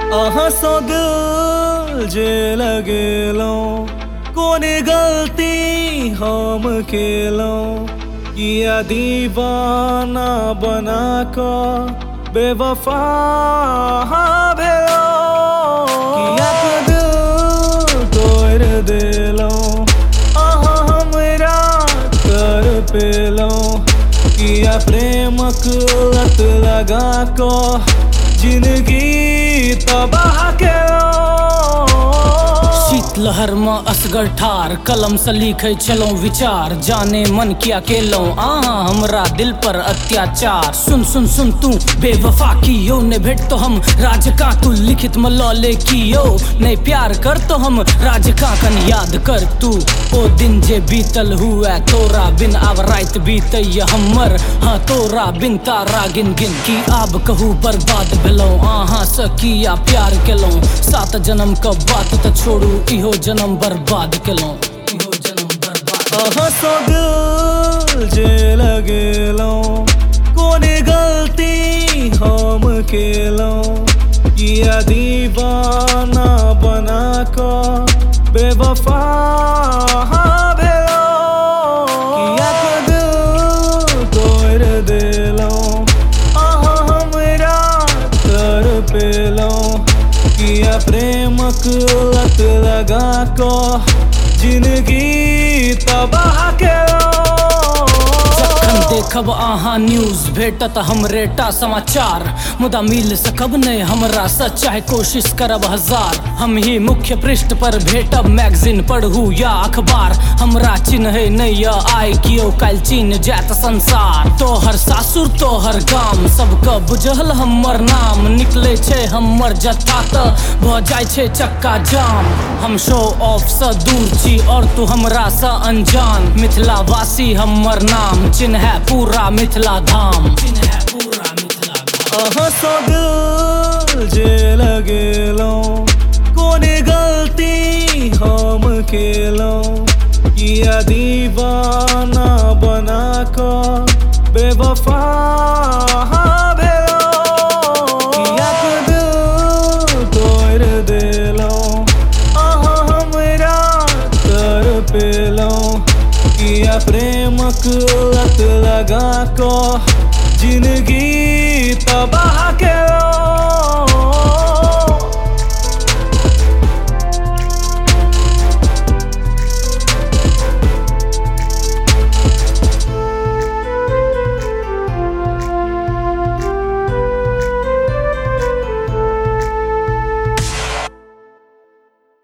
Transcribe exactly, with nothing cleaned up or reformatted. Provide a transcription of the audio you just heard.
आहा सो दिल जे लगेलो कोने गलती हम केलो किया दीवाना बना को बेवफा भेलो किया दिल तोड़ देलो आहा हमरा कर पेलो किया प्रेमक लत लगा को जिंदगी तबाह केलो शीत लहर में असगर ठार कलम से लिखे चलो विचार जाने मन क्या केलो आहा हमरा दिल पर अत्याचार सुन सुन सुन तू बेवफा की यो ने भेंट तो हम राज का तू लिखित में लौले की यो नहीं प्यार कर तो हम राज का कन याद कर तू ओ दिन जे बीतल हुआ तोरा बिन आब रात बीत हमर हाँ तोरा बिन तारा गिन गिन की आब कहू बर्बाद भेलो आहा से किया प्यार केलो सात जन्म का बात तो छोड़ू इहो जन्म बर्बाद केलो इहो जन्म बर्बाद आहा सो दिल जे लगेलो कोने गलती हम केलो किया दीवाना बना को बेवफा भेलो किया दिल तोड़ देलो आहा हमरा कर पेलो किया प्रेमक लत लगा को जिंदगी तबाह केलो देखब आहा न्यूज भेटत हमरेटा समाचार मुदा मिल सकब नहीं हमरा सच चाहे कोशिश करब हजार हम ही मुख्य पृष्ठ पर भेटब मैगजीन पढ़ू या अखबार हमरा चिन्ह नहीं या आय कियो काल चीन जात संसार तोहर सासुर तोहर गाम सबके बुझल हमर नाम निकले छे हमर जत्था त भ जाय छे चक्का जाम हम शो ऑफ से दूर छी और तू हमरा से अनजान मिथिला वासी हमर नाम चिन्ह पूरा मिथिला धाम पूरा मिथिला धाम आहा सो दिल जे लगेलो कोने गलती हम केलो किया दीवाना बना को बेवफा भेलो किया दिल तोड़ देलो आहा हमरा कर पेलो किया प्रेमक लत लगा को जिंदगी तबाह